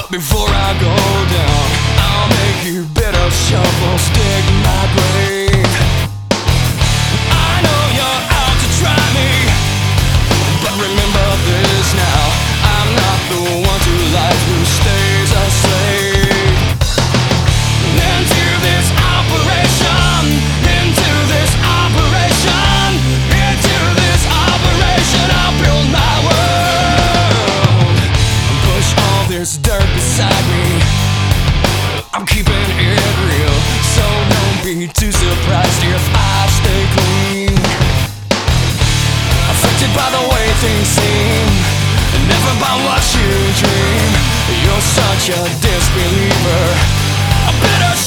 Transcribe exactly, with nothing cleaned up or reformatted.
Before I go down, I'll make you bitter shovels dig my grave. I know you're out to try me, but remember this now, I'm not the one to life who stays a slave. Into this operation, into this operation, into this operation, I'll build my world. Push all this dirt beside me, I'm keeping it real, so don't be too surprised if I stay clean. Affected by the way things seem, never by what you dream. You're such a disbeliever, a bitter